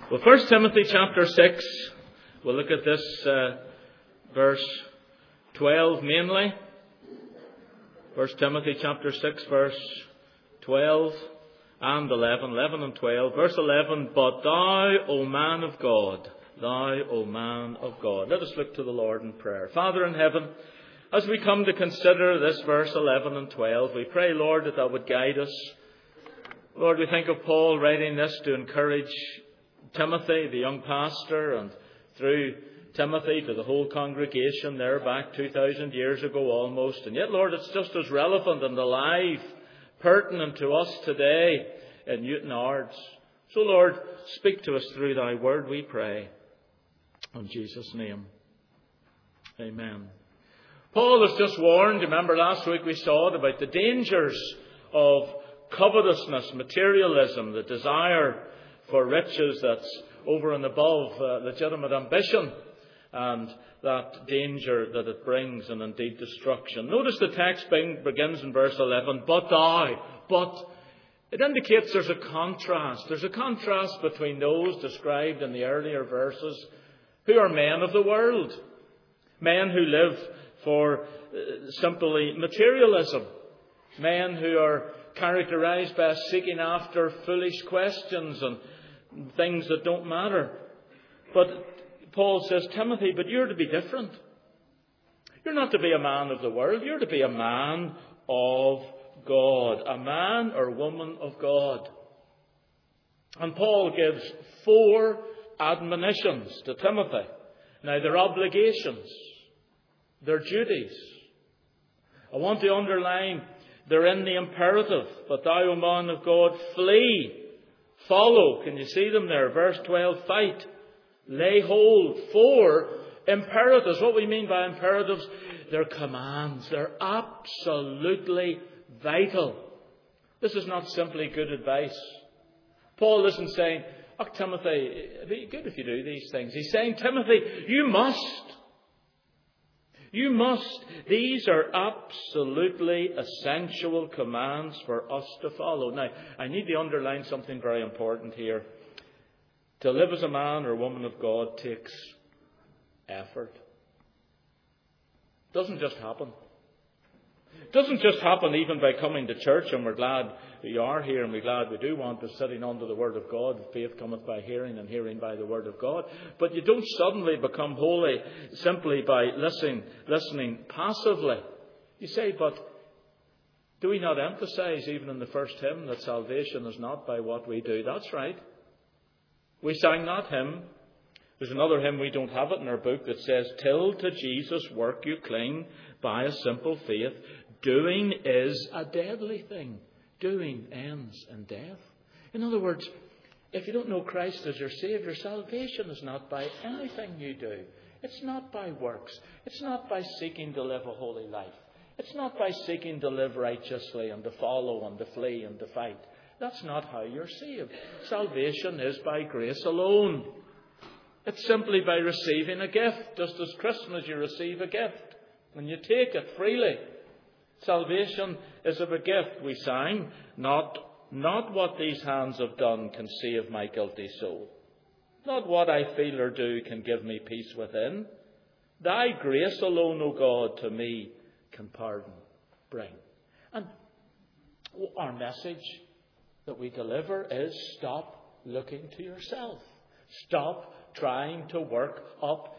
Well, 1 Timothy chapter 6, we'll look at this verse 12 mainly. 1 Timothy chapter 6, verse 12 and 11. 11 and 12. Verse 11, But thou, O man of God, thou, O man of God. Let us look to the Lord in prayer. Father in heaven, as we come to consider this verse 11 and 12, we pray, Lord, that thou would guide us. Lord, we think of Paul writing this to encourage Timothy, the young pastor, and through Timothy to the whole congregation there back 2,000 years ago almost. And yet, Lord, it's just as relevant and alive, pertinent to us today in Newton Ards. So, Lord, speak to us through thy word, we pray. In Jesus' name. Amen. Paul has just warned, remember last week we saw it, about the dangers of covetousness, materialism, the desire for riches that's over and above legitimate ambition, and that danger that it brings, and indeed destruction. Notice the text begins in verse 11, But thou. But it indicates there's a contrast. There's a contrast between those described in the earlier verses, who are men of the world. Men who live for simply materialism. Men who are characterized by seeking after foolish questions and things that don't matter. But Paul says, Timothy, but you're to be different. You're not to be a man of the world. You're to be a man of God. A man or woman of God. And Paul gives 4 admonitions to Timothy. Now, they're obligations. They're duties. I want to underline they're in the imperative. But thou, O man of God, flee. Follow. Can you see them there? Verse 12, fight. Lay hold. 4 imperatives. What we mean by imperatives, they're commands. They're absolutely vital. This is not simply good advice. Paul isn't saying, Oh, Timothy, it'd be good if you do these things. He's saying, Timothy, you must. You must. These are absolutely essential commands for us to follow. Now, I need to underline something very important here. To live as a man or woman of God takes effort. It doesn't just happen. It doesn't just happen even by coming to church, and we're glad we are here, and we're glad we do want to sitting under the Word of God. Faith cometh by hearing, and hearing by the Word of God. But you don't suddenly become holy simply by listening passively. You say, but do we not emphasize even in the first hymn that salvation is not by what we do? That's right. We sang that hymn. There's another hymn, we don't have it in our book, that says, Till to Jesus' work you cling by a simple faith. Doing is a deadly thing. Doing ends in death. In other words, if you don't know Christ as your Saviour, salvation is not by anything you do. It's not by works. It's not by seeking to live a holy life. It's not by seeking to live righteously and to follow and to flee and to fight. That's not how you're saved. Salvation is by grace alone. It's simply by receiving a gift, just as Christmas you receive a gift and you take it freely. Salvation is of a gift, we sang, not what these hands have done can save my guilty soul. Not what I feel or do can give me peace within. Thy grace alone, O God, to me can pardon bring. And our message that we deliver is stop looking to yourself. Stop trying to work up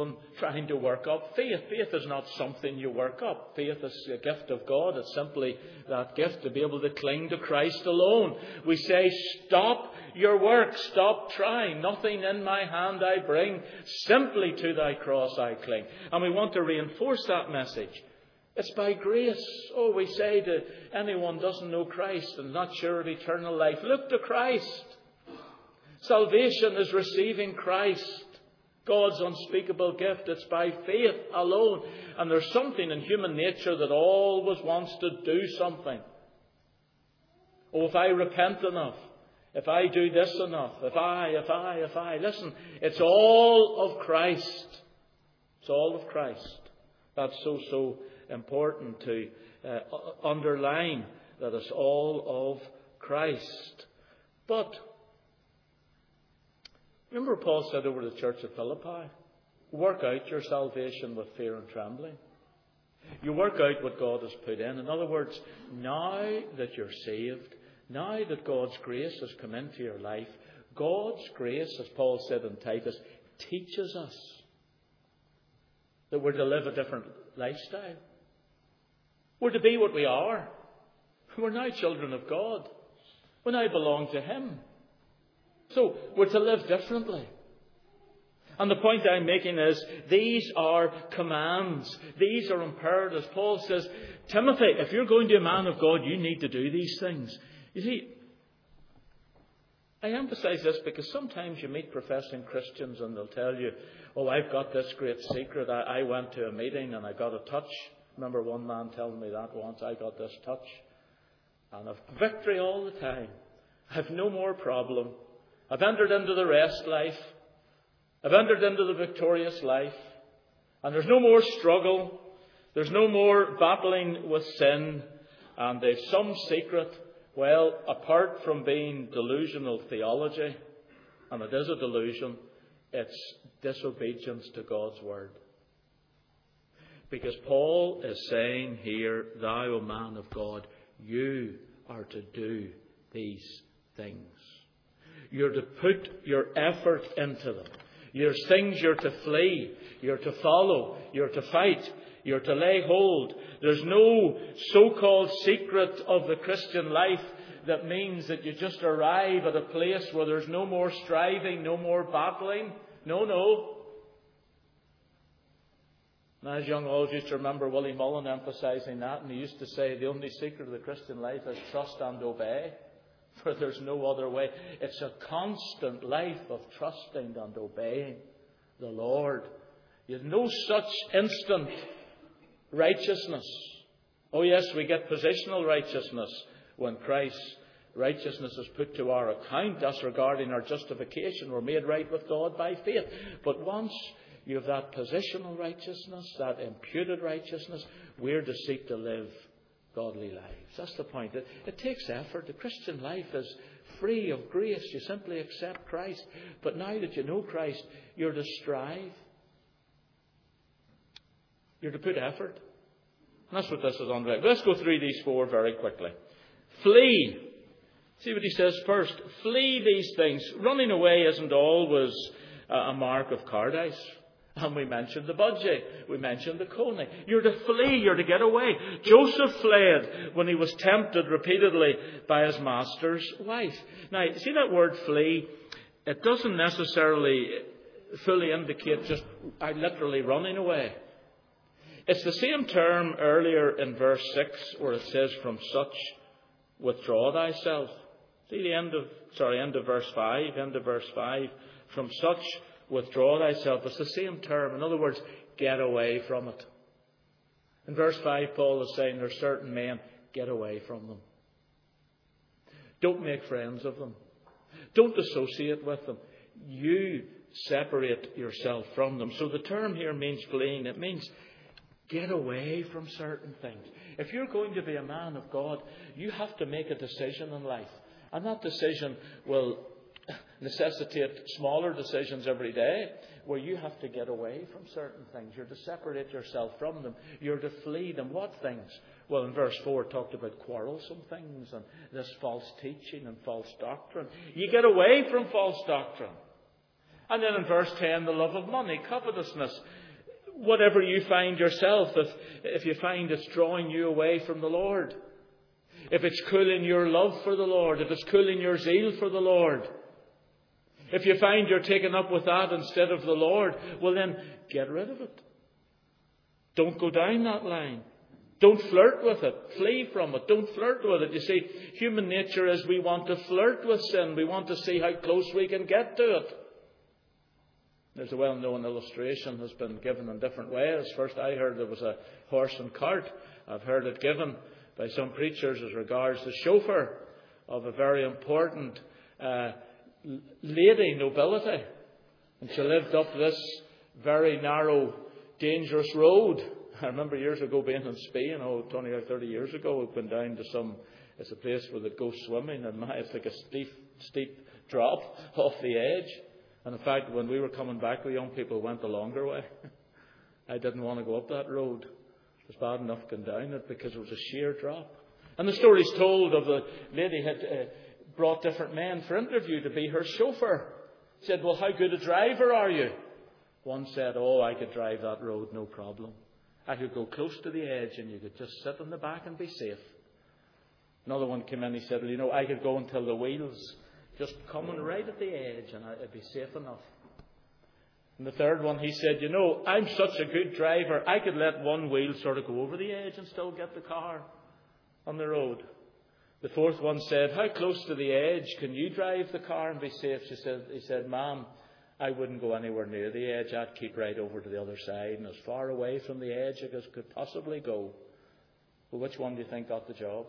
faith. Faith is not something you work up. Faith is a gift of God. It's simply that gift to be able to cling to Christ alone. We say, stop your work. Stop trying. Nothing in my hand I bring. Simply to thy cross I cling. And we want to reinforce that message. It's by grace. Oh, we say to anyone who doesn't know Christ and not sure of eternal life, look to Christ. Salvation is receiving Christ. God's unspeakable gift. It's by faith alone. And there's something in human nature that always wants to do something. Oh, if I repent enough, if I do this enough, if I. Listen, it's all of Christ. It's all of Christ. That's so important to underline, that it's all of Christ. But Remember Paul said over to the church at Philippi, work out your salvation with fear and trembling. You work out what God has put in. In other words, now that you're saved, now that God's grace has come into your life, God's grace, as Paul said in Titus, teaches us that we're to live a different lifestyle. We're to be what we are. We're now children of God. We now belong to Him. So we're to live differently. And the point I'm making is, these are commands. These are imperatives. Paul says, Timothy, if you're going to be a man of God, you need to do these things. You see, I emphasize this because sometimes you meet professing Christians and they'll tell you, oh, I've got this great secret. I went to a meeting and I got a touch. Remember one man telling me that once, I got this touch. And I've victory all the time. I've no more problem. I've entered into the rest life. I've entered into the victorious life. And there's no more struggle. There's no more battling with sin. And there's some secret. Well, apart from being delusional theology, and it is a delusion, it's disobedience to God's word. Because Paul is saying here, thou, O man of God, you are to do these things. You're to put your effort into them. There's things you're to flee, you're to follow, you're to fight, you're to lay hold. There's no so-called secret of the Christian life that means that you just arrive at a place where there's no more striving, no more battling. No. And as young Alls used to remember Willie Mullen emphasising that, and he used to say the only secret of the Christian life is trust and obey, for there's no other way. It's a constant life of trusting and obeying the Lord. There's no such instant righteousness. Oh yes, we get positional righteousness when Christ's righteousness is put to our account. That's regarding our justification. We're made right with God by faith. But once you have that positional righteousness, that imputed righteousness, we're to seek to live godly lives. That's the point. It takes effort. The Christian life is free of grace. You simply accept Christ. But now that you know Christ, you're to strive. You're to put effort. And that's what this is on. Let's go through these four very quickly. Flee. See what he says first. Flee these things. Running away isn't always a mark of cowardice. And we mentioned the budgie. We mentioned the coney. You're to flee. You're to get away. Joseph fled when he was tempted repeatedly by his master's wife. Now, see that word flee? It doesn't necessarily fully indicate just literally running away. It's the same term earlier in verse 6 where it says, from such withdraw thyself. See the end of verse 5. From such withdraw thyself. It's the same term. In other words, get away from it. In verse 5, Paul is saying there's certain men, get away from them. Don't make friends of them. Don't associate with them. You separate yourself from them. So the term here means fleeing. It means get away from certain things. If you're going to be a man of God, you have to make a decision in life. And that decision will necessitate smaller decisions every day where you have to get away from certain things. You're to separate yourself from them. You're to flee them. What things? Well, in verse 4 it talked about quarrelsome things and this false teaching and false doctrine. You get away from false doctrine. And then in verse 10, the love of money, covetousness. Whatever you find yourself, if you find it's drawing you away from the Lord, if it's cooling your love for the Lord, if it's cooling your zeal for the Lord, if you find you're taken up with that instead of the Lord, well then get rid of it. Don't go down that line. Don't flirt with it. Flee from it. Don't flirt with it. You see, human nature is we want to flirt with sin. We want to see how close we can get to it. There's a well-known illustration that's been given in different ways. First I heard there was a horse and cart. I've heard it given by some preachers as regards the chauffeur of a very important lady nobility. And she lived up this very narrow, dangerous road. I remember years ago being in Spain, 20 or 30 years ago, we went down to it's a place where they go swimming, and it's like a steep drop off the edge. And in fact, when we were coming back, we young people went the longer way. I didn't want to go up that road. It was bad enough going down it because it was a sheer drop. And the story's told of the lady had brought different men for interview to be her chauffeur. Said, well, how good a driver are you? One said, oh, I could drive that road, no problem. I could go close to the edge and you could just sit in the back and be safe. Another one came in, he said, well, you know, I could go until the wheels just coming right at the edge and I'd be safe enough. And the third one, he said, you know, I'm such a good driver, I could let one wheel sort of go over the edge and still get the car on the road. The fourth one said, how close to the edge can you drive the car and be safe? He said, ma'am, I wouldn't go anywhere near the edge. I'd keep right over to the other side and as far away from the edge as I could possibly go. Well, which one do you think got the job?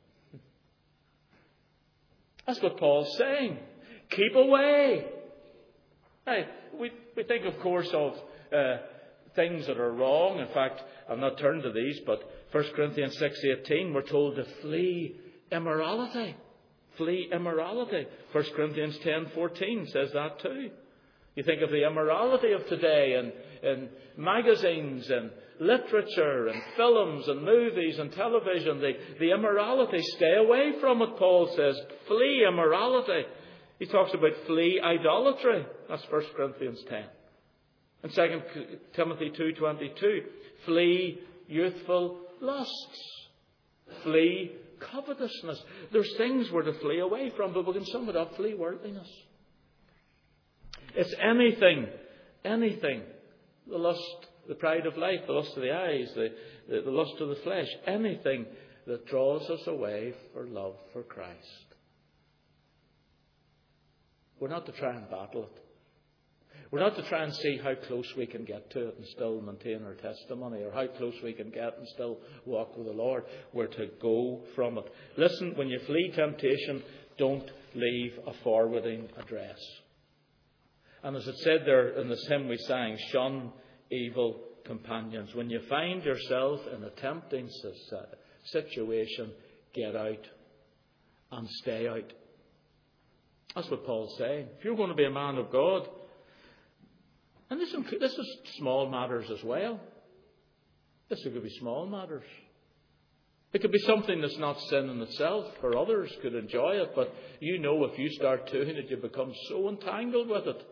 That's what Paul's saying. Keep away. Now, we think, of course, of things that are wrong. In fact, I'll not turn to these, but 1 Corinthians 6:18, we're told to flee immorality. Flee immorality. 1 Corinthians 10:14 says that too. You think of the immorality of today in magazines and literature and films and movies and television. The immorality, stay away from it, Paul says. Flee immorality. He talks about flee idolatry. That's 1 Corinthians 10. And 2 Timothy 2:22, flee youthful lusts. Flee covetousness. There's things we're to flee away from, but we can sum it up, flee worldliness. It's anything, the lust, the pride of life, the lust of the eyes, the lust of the flesh, anything that draws us away from love for Christ. We're not to try and battle it. We're not to try and see how close we can get to it and still maintain our testimony, or how close we can get and still walk with the Lord. We're to go from it. Listen, when you flee temptation, don't leave a forwarding address. And as it said there in this hymn we sang, shun evil companions. When you find yourself in a tempting situation, get out and stay out. That's what Paul's saying. If you're going to be a man of God, and this is small matters as well. This could be small matters. It could be something that's not sin in itself, or others could enjoy it, but you know if you start doing it, you become so entangled with it.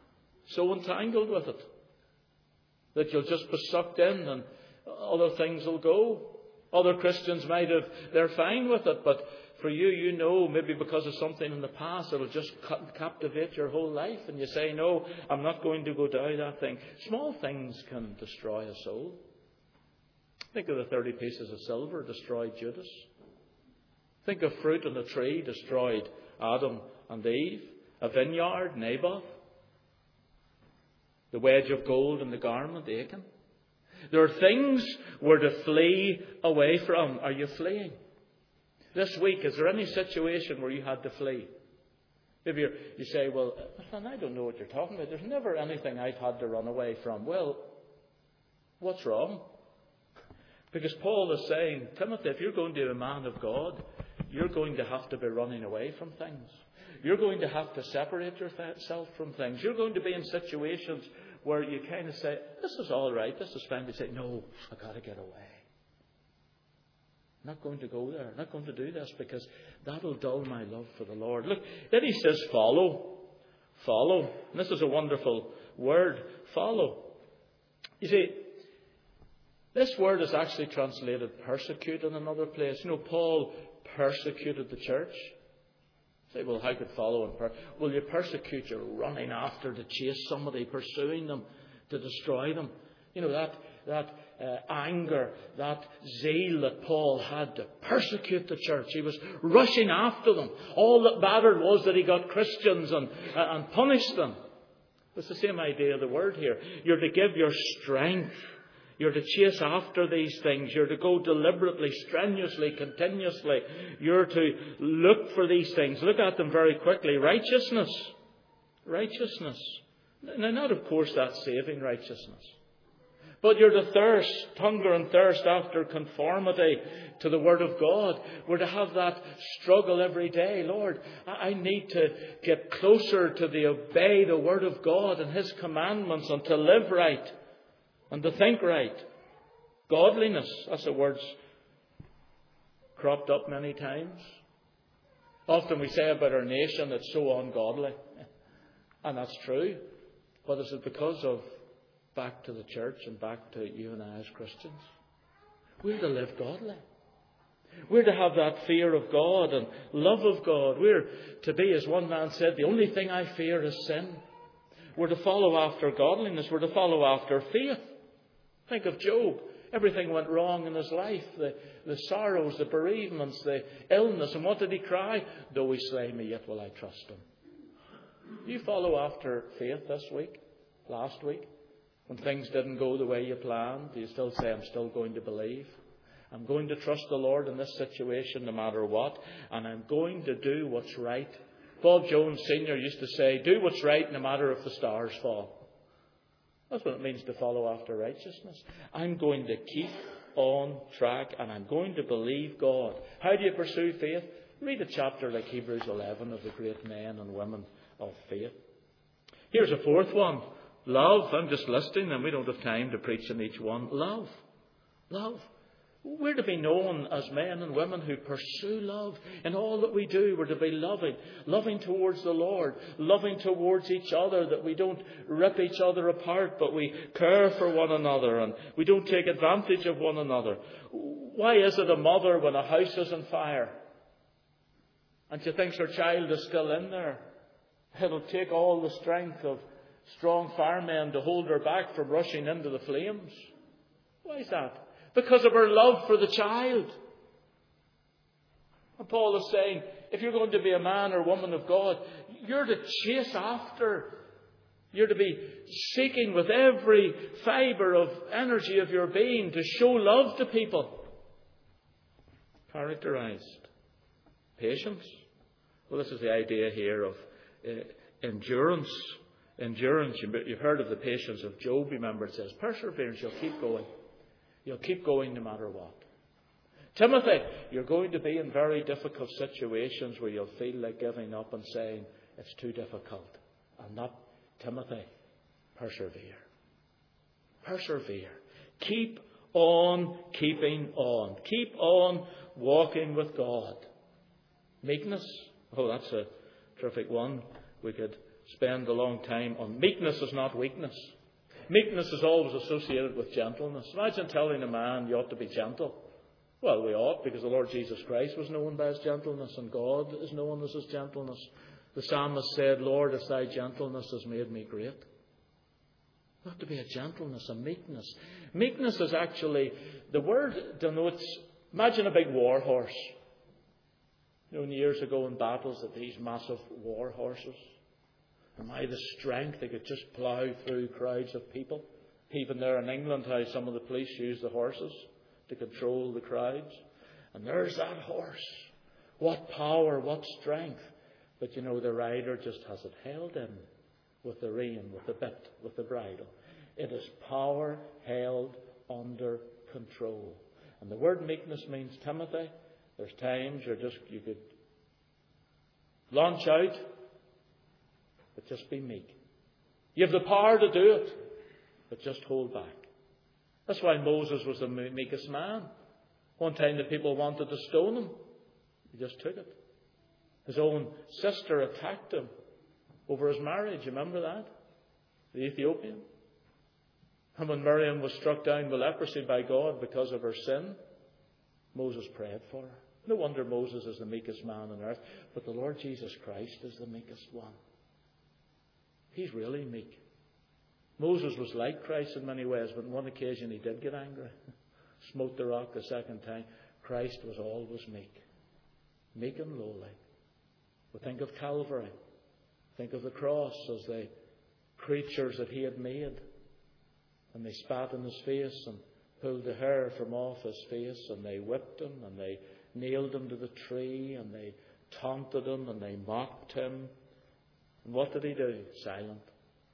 That you'll just be sucked in and other things will go. Other Christians they're fine with it, but for you, you know, maybe because of something in the past, it'll just captivate your whole life. And you say, no, I'm not going to go down that thing. Small things can destroy a soul. Think of the 30 pieces of silver destroyed Judas. Think of fruit on the tree destroyed Adam and Eve. A vineyard, Naboth. The wedge of gold in the garment, Achan. There are things we're to flee away from. Are you fleeing? This week, is there any situation where you had to flee? Maybe you say, well, I don't know what you're talking about. There's never anything I've had to run away from. Well, what's wrong? Because Paul is saying, Timothy, if you're going to be a man of God, you're going to have to be running away from things. You're going to have to separate yourself from things. You're going to be in situations where you kind of say, this is all right, this is fine. You say, no, I've got to get away. I'm not going to go there. I'm not going to do this because that'll dull my love for the Lord. Look, then he says, follow. Follow. And this is a wonderful word, follow. You see, this word is actually translated persecute in another place. You know, Paul persecuted the church. Say, well, how could follow and well, you persecute, you're running after to chase somebody, pursuing them, to destroy them. You know, that anger, that zeal that Paul had to persecute the church. He was rushing after them. All that mattered was that he got Christians and punished them. It's the same idea of the word here. You're to give your strength. You're to chase after these things. You're to go deliberately, strenuously, continuously. You're to look for these things. Look at them very quickly. Righteousness. Righteousness. Now, not, of course, that saving righteousness. But you're to thirst, hunger and thirst after conformity to the Word of God. We're to have that struggle every day. Lord, I need to get closer to obey the Word of God and His commandments, and to live right and to think right. Godliness, that's a word's cropped up many times. Often we say about our nation, it's so ungodly. And that's true. But is it because of back to the church and back to you and I as Christians? We're to live godly. We're to have that fear of God and love of God. We're to be, as one man said, the only thing I fear is sin. We're to follow after godliness. We're to follow after faith. Think of Job. Everything went wrong in his life. The sorrows, the bereavements, the illness. And what did he cry? Though he slay me, yet will I trust him. Do you follow after faith this week? Last week? When things didn't go the way you planned, do you still say, I'm still going to believe? I'm going to trust the Lord in this situation no matter what. And I'm going to do what's right. Bob Jones Sr. used to say, do what's right no matter if the stars fall. That's what it means to follow after righteousness. I'm going to keep on track and I'm going to believe God. How do you pursue faith? Read a chapter like Hebrews 11 of the great men and women of faith. Here's a fourth one. Love. I'm just listing them. We don't have time to preach on each one. Love. Love. We're to be known as men and women who pursue love. In all that we do, we're to be loving. Loving towards the Lord. Loving towards each other, that we don't rip each other apart, but we care for one another and we don't take advantage of one another. Why is it a mother, when a house is on fire and she thinks her child is still in there, it'll take all the strength of strong firemen to hold her back from rushing into the flames? Why is that? Because of her love for the child. And Paul is saying, if you're going to be a man or woman of God, you're to chase after. You're to be seeking with every fibre of energy of your being to show love to people. Characterized. Patience. Well, this is the idea here of endurance. Endurance. You've heard of the patience of Job. Remember, it says, perseverance, you'll keep going. You'll keep going no matter what. Timothy, you're going to be in very difficult situations where you'll feel like giving up and saying, it's too difficult. And not, Timothy, persevere. Persevere. Keep on keeping on. Keep on walking with God. Meekness. Oh, that's a terrific one. We could spend a long time on. Meekness is not weakness. Meekness is always associated with gentleness. Imagine telling a man you ought to be gentle. Well, we ought, because the Lord Jesus Christ was known by His gentleness, and God is known as His gentleness. The psalmist said, Lord, it's Thy gentleness has made me great. There ought to be a gentleness, a meekness. Meekness is actually, the word denotes, imagine a big war horse. You know, years ago in battles, that these massive war horses. And by the strength, they could just plough through crowds of people. Even there in England, how some of the police use the horses to control the crowds. And there's that horse. What power, what strength. But you know, the rider just has it held in with the rein, with the bit, with the bridle. It is power held under control. And the word meekness means, Timothy, there's times you could launch out, but just be meek. You have the power to do it, but just hold back. That's why Moses was the meekest man. One time the people wanted to stone him. He just took it. His own sister attacked him over his marriage. You remember that? The Ethiopian. And when Miriam was struck down with leprosy by God because of her sin, Moses prayed for her. No wonder Moses is the meekest man on earth. But the Lord Jesus Christ is the meekest one. He's really meek. Moses was like Christ in many ways, but on one occasion he did get angry. Smote the rock the second time. Christ was always meek. Meek and lowly. But think of Calvary. Think of the cross as the creatures that He had made. And they spat in His face and pulled the hair from off His face, and they whipped Him, and they nailed Him to the tree, and they taunted Him, and they mocked Him. And what did He do? Silent.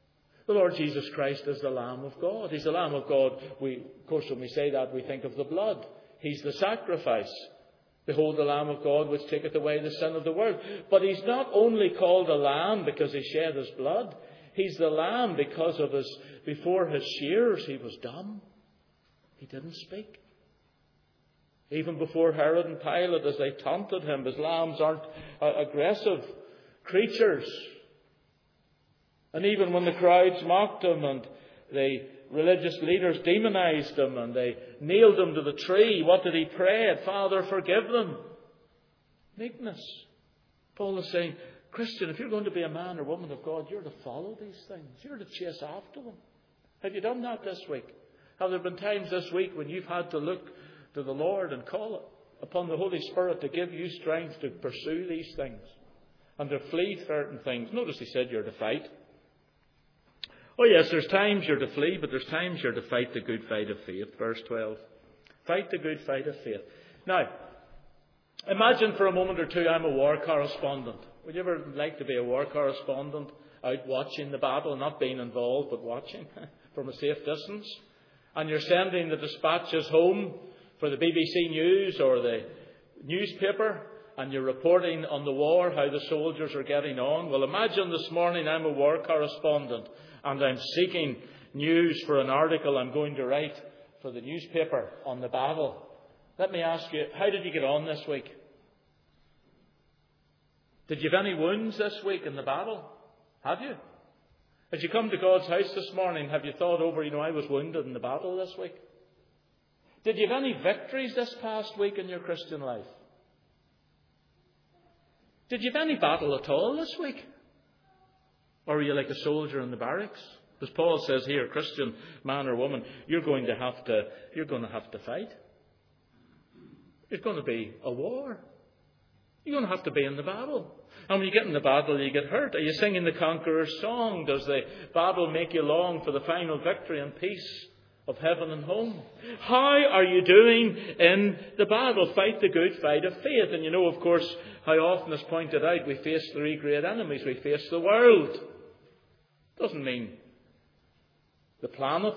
The Lord Jesus Christ is the Lamb of God. He's the Lamb of God. Of course, when we say that, we think of the blood. He's the sacrifice. Behold the Lamb of God which taketh away the sin of the world. But He's not only called a Lamb because He shed His blood. He's the Lamb because of before His shears He was dumb. He didn't speak. Even before Herod and Pilate, as they taunted Him, as lambs aren't aggressive creatures. And even when the crowds mocked Him and the religious leaders demonized Him and they nailed Him to the tree, what did He pray? Father, forgive them. Meekness. Paul is saying, Christian, if you're going to be a man or woman of God, you're to follow these things. You're to chase after them. Have you done that this week? Have there been times this week when you've had to look to the Lord and call upon the Holy Spirit to give you strength to pursue these things and to flee certain things? Notice he said you're to fight. Oh yes, there's times you're to flee, but there's times you're to fight the good fight of faith. Verse 12. Fight the good fight of faith. Now, imagine for a moment or two I'm a war correspondent. Would you ever like to be a war correspondent? Out watching the battle, not being involved, but watching from a safe distance. And you're sending the dispatches home for the BBC News or the newspaper, and you're reporting on the war, how the soldiers are getting on. Well, imagine this morning I'm a war correspondent and I'm seeking news for an article I'm going to write for the newspaper on the battle. Let me ask you, how did you get on this week? Did you have any wounds this week in the battle? Have you? As you come to God's house this morning, have you thought over, I was wounded in the battle this week? Did you have any victories this past week in your Christian life? Did you have any battle at all this week? Or were you like a soldier in the barracks? As Paul says here, Christian man or woman, you're going to have to fight. It's going to be a war. You're going to have to be in the battle. And when you get in the battle, you get hurt. Are you singing the conqueror's song? Does the battle make you long for the final victory and peace of heaven and home? How are you doing in the battle? Fight the good fight of faith. And of course, how often is pointed out, we face three great enemies. We face the world. Doesn't mean the planet.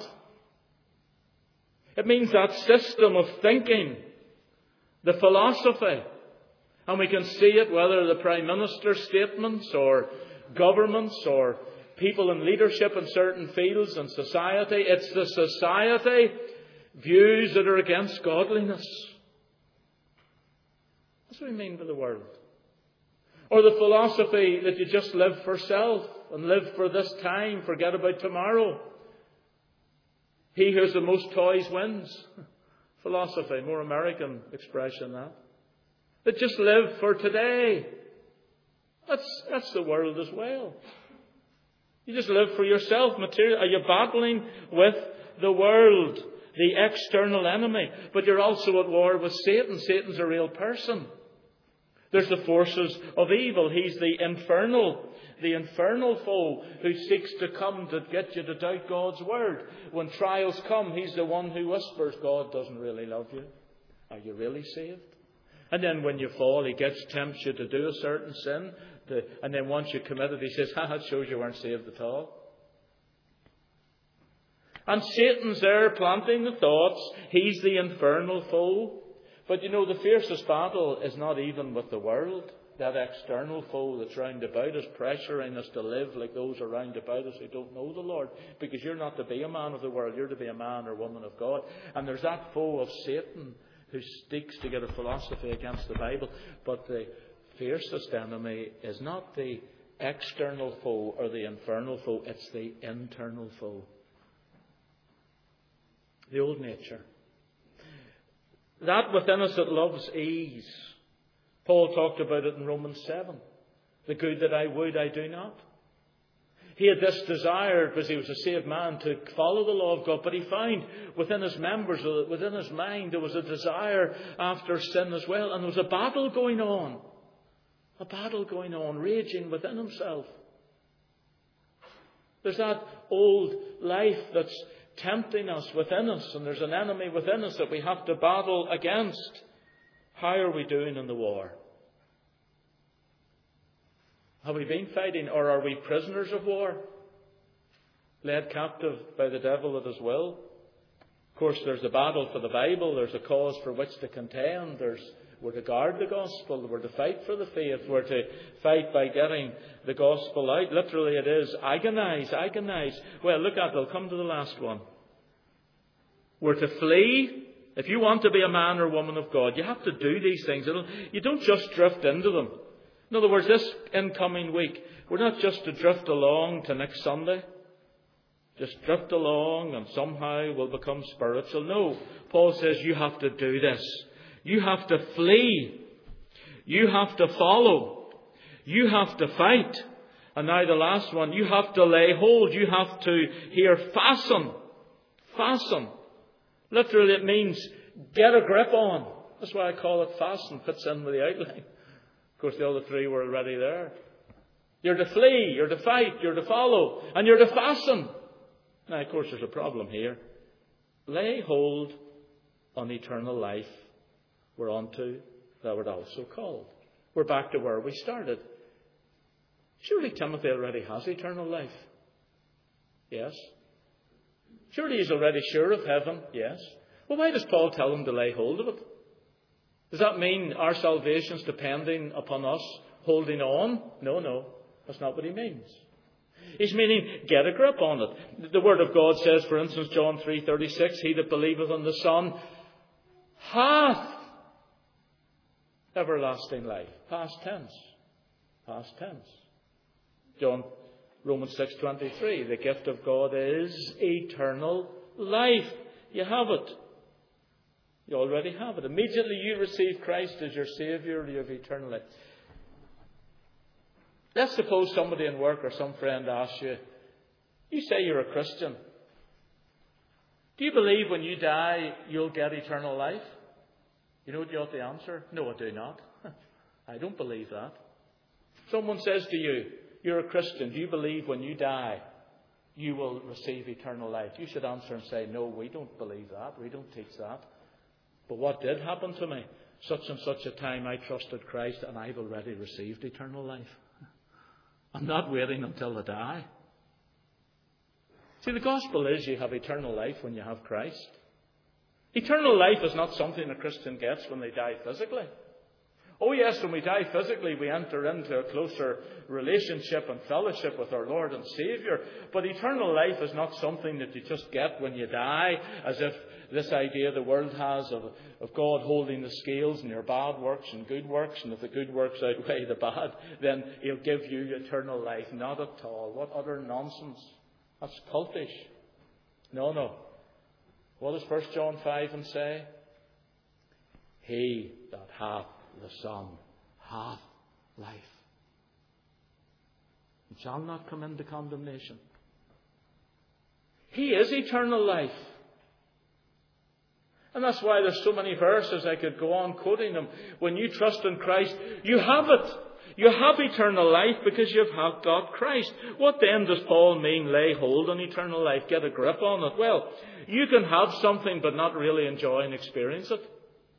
It means that system of thinking, the philosophy. And we can see it whether the Prime Minister's statements or governments or people in leadership in certain fields in society. It's the society views that are against godliness. That's what we mean by the world. Or the philosophy that you just live for self and live for this time, forget about tomorrow. He who has the most toys wins. Philosophy, more American expression that. That just live for today. That's the world as well. You just live for yourself. Material. Are you battling with the world, the external enemy? But you're also at war with Satan. Satan's a real person. There's the forces of evil. He's the infernal foe who seeks to come to get you to doubt God's word. When trials come, he's the one who whispers, God doesn't really love you. Are you really saved? And then when you fall, he tempts you to do a certain sin. And then once you commit it, he says, it shows you weren't saved at all. And Satan's there planting the thoughts. He's the infernal foe. But the fiercest battle is not even with the world. That external foe that's round about us, pressuring us to live like those around about us who don't know the Lord. Because you're not to be a man of the world, you're to be a man or woman of God. And there's that foe of Satan who seeks to get a philosophy against the Bible. But the fiercest enemy is not the external foe or the infernal foe, it's the internal foe. The old nature. That within us that loves ease. Paul talked about it in Romans 7. The good that I would, I do not. He had this desire, because he was a saved man, to follow the law of God. But he found within his members, within his mind, there was a desire after sin as well. And there was a battle going on. A battle going on, raging within himself. There's that old life that's tempting us within us. And there's an enemy within us that we have to battle against. How are we doing in the war? Have we been fighting, or are we prisoners of war? led captive by the devil at his will. Of course, there's a battle for the Bible. There's a cause for which to contend. We're to guard the gospel. We're to fight for the faith. We're to fight by getting the gospel out. Literally it is agonize, agonize. Well, look at it. I'll come to the last one. We're to flee. If you want to be a man or woman of God, you have to do these things. You don't just drift into them. In other words, this incoming week, we're not just to drift along to next Sunday. Just drift along and somehow we'll become spiritual. No. Paul says you have to do this. You have to flee. You have to follow. You have to fight. And now the last one, you have to lay hold. You have to here fasten. Fasten. Literally it means get a grip on. That's why I call it fasten. Fits in with the outline. Of course the other three were already there. You're to flee. You're to fight. You're to follow. And you're to fasten. Now of course there's a problem here. Lay hold on eternal life. We're on to thou art also called. We're back to where we started. Surely Timothy already has eternal life. Yes. Surely he's already sure of heaven. Yes. Well, why does Paul tell him to lay hold of it? Does that mean our salvation's depending upon us holding on? No. That's not what he means. He's meaning get a grip on it. The Word of God says, for instance, John 3:36, he that believeth on the Son hath everlasting life. Past tense. Past tense. Romans 6:23. The gift of God is eternal life. You have it. You already have it. Immediately you receive Christ as your Saviour, you have eternal life. Let's suppose somebody in work or some friend asks you, you say you're a Christian. Do you believe when you die you'll get eternal life? You know what you ought to answer? No, I do not. I don't believe that. Someone says to you, you're a Christian. Do you believe when you die you will receive eternal life? You should answer and say, no, we don't believe that. We don't teach that. But what did happen to me? Such and such a time I trusted Christ and I've already received eternal life. I'm not waiting until I die. See, the gospel is you have eternal life when you have Christ. Eternal life is not something a Christian gets when they die physically. Oh yes, when we die physically, we enter into a closer relationship and fellowship with our Lord and Saviour. But eternal life is not something that you just get when you die, as if this idea the world has of God holding the scales in your bad works and good works, and if the good works outweigh the bad, then He'll give you eternal life. Not at all. What utter nonsense. That's cultish. No. What does 1 John 5 say? He that hath the Son hath life. He shall not come into condemnation. He is eternal life. And that's why there's so many verses I could go on quoting them. When you trust in Christ, you have it. You have eternal life because you've got Christ. What then does Paul mean, lay hold on eternal life, get a grip on it? Well, you can have something but not really enjoy and experience it.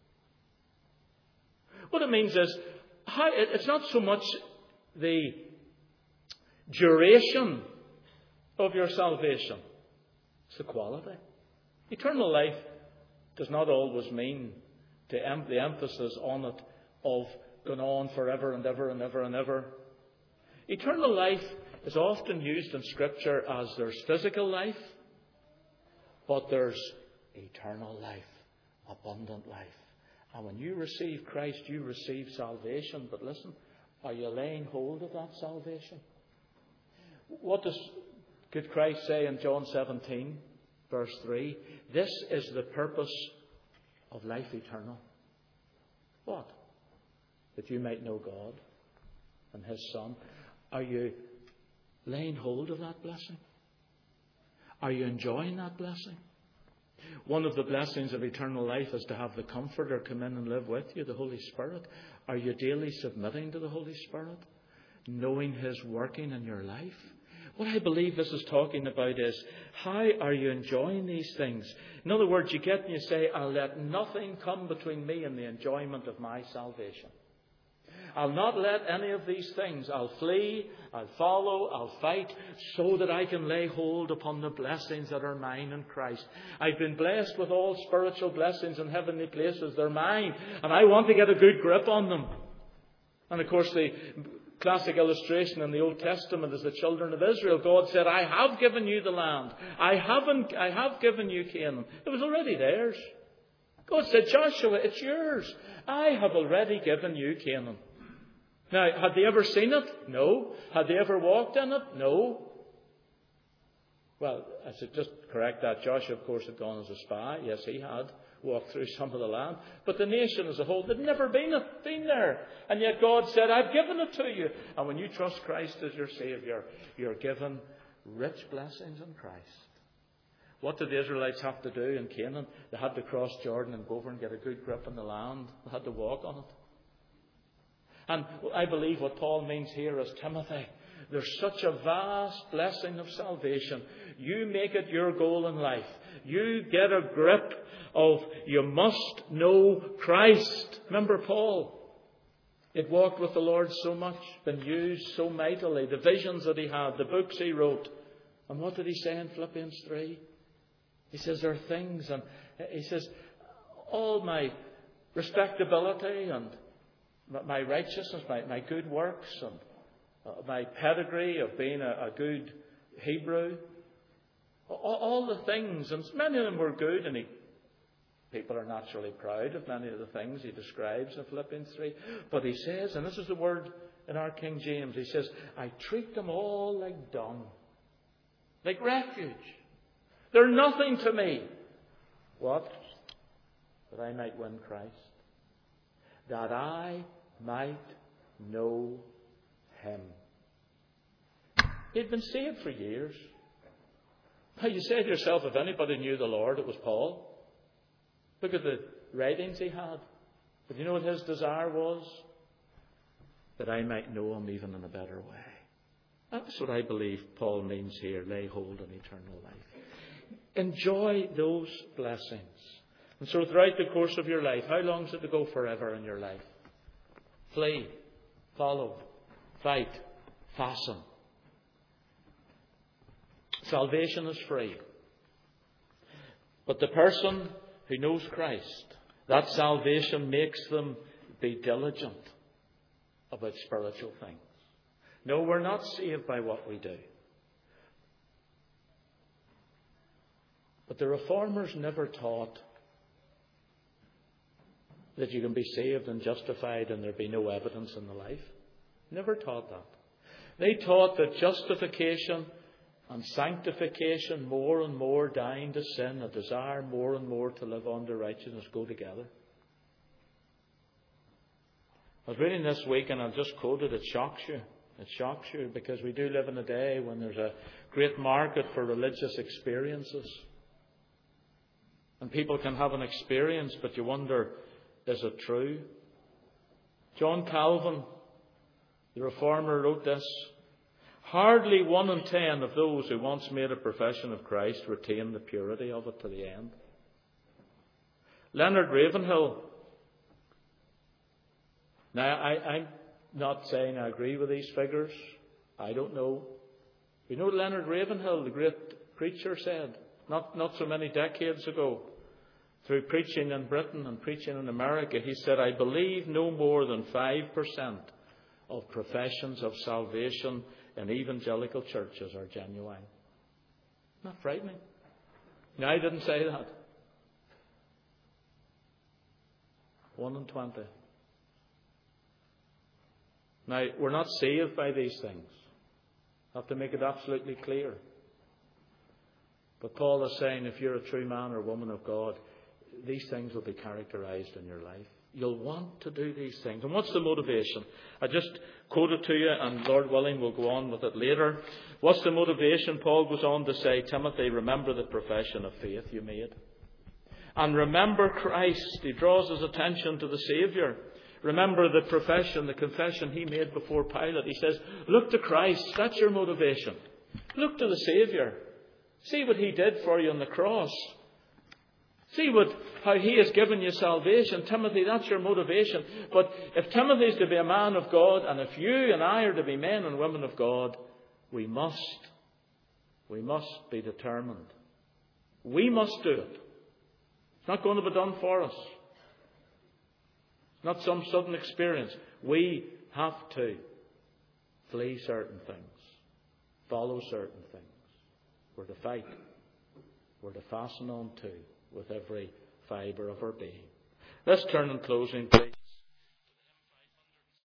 What it means is, it's not so much the duration of your salvation. It's the quality. Eternal life does not always mean the emphasis on it of going on forever and ever and ever and ever. Eternal life is often used in Scripture as there's physical life, but there's eternal life, abundant life. And when you receive Christ, you receive salvation. But listen, are you laying hold of that salvation? What did Christ say in John 17, verse 3? This is the purpose of life eternal. What? That you might know God and His Son. Are you laying hold of that blessing? Are you enjoying that blessing? One of the blessings of eternal life is to have the Comforter come in and live with you, the Holy Spirit. Are you daily submitting to the Holy Spirit? Knowing His working in your life? What I believe this is talking about is, how are you enjoying these things? In other words, you get and you say, I'll let nothing come between me and the enjoyment of my salvation. I'll not let any of these things. I'll flee, I'll follow, I'll fight, so that I can lay hold upon the blessings that are mine in Christ. I've been blessed with all spiritual blessings in heavenly places. They're mine, and I want to get a good grip on them. And of course, the classic illustration in the Old Testament is the children of Israel. God said, I have given you the land. I have given you Canaan. It was already theirs. God said, Joshua, it's yours. I have already given you Canaan. Now, had they ever seen it? No. Had they ever walked in it? No. Well, I should just correct that. Joshua, of course, had gone as a spy. Yes, he had walked through some of the land. But the nation as a whole had never been there. And yet God said, I've given it to you. And when you trust Christ as your Saviour, you're given rich blessings in Christ. What did the Israelites have to do in Canaan? They had to cross Jordan and go over and get a good grip on the land. They had to walk on it. And I believe what Paul means here is, Timothy, there's such a vast blessing of salvation. You make it your goal in life. You get a grip of, you must know Christ. Remember Paul? It walked with the Lord so much, been used so mightily. The visions that he had, the books he wrote. And what did he say in Philippians 3? He says there are things, and he says all my respectability and my righteousness, my good works, and my pedigree of being a good Hebrew, all the things, and many of them were good, and people are naturally proud of many of the things he describes in Philippians 3. But he says, and this is the word in our King James, he says, I treat them all like dung, like refuge. They're nothing to me. What? That I might win Christ. That I might know Him. He'd been saved for years. Now you say to yourself, if anybody knew the Lord, it was Paul. Look at the writings he had. But you know what his desire was? That I might know Him even in a better way. That's what I believe Paul means here. Lay hold on eternal life. Enjoy those blessings. And so throughout the course of your life, how long is it to go forever in your life? Flee, follow, fight, fasten. Salvation is free. But the person who knows Christ, that salvation makes them be diligent about spiritual things. No, we're not saved by what we do. But the Reformers never taught that you can be saved and justified and there be no evidence in the life. Never taught that. They taught that justification and sanctification, more and more dying to sin, a desire more and more to live under righteousness, go together. I was reading this week, and I'll just quote it. It shocks you. It shocks you because we do live in a day when there's a great market for religious experiences. And people can have an experience, but you wonder, is it true? John Calvin, the Reformer, wrote this. Hardly 1 in 10 of those who once made a profession of Christ retain the purity of it to the end. Leonard Ravenhill. Now, I'm not saying I agree with these figures. I don't know. You know what Leonard Ravenhill, the great preacher, said not so many decades ago, through preaching in Britain and preaching in America. He said, I believe no more than 5% of professions of salvation in evangelical churches are genuine. Not frightening. No, I didn't say that. 1 in 20. Now, we're not saved by these things. I have to make it absolutely clear. But Paul is saying, if you're a true man or woman of God, these things will be characterized in your life. You'll want to do these things. And what's the motivation? I just quoted to you, and Lord willing, we'll go on with it later. What's the motivation? Paul goes on to say, Timothy, remember the profession of faith you made. And remember Christ. He draws his attention to the Saviour. Remember the profession, the confession he made before Pilate. He says, look to Christ. That's your motivation. Look to the Saviour. See what he did for you on the cross. See how he has given you salvation. Timothy, that's your motivation. But if Timothy is to be a man of God, and if you and I are to be men and women of God, we must be determined. We must do it. It's not going to be done for us. It's not some sudden experience. We have to flee certain things, follow certain things. We're to fight. We're to fasten on to with every fibre of our being. Let's turn in closing, please.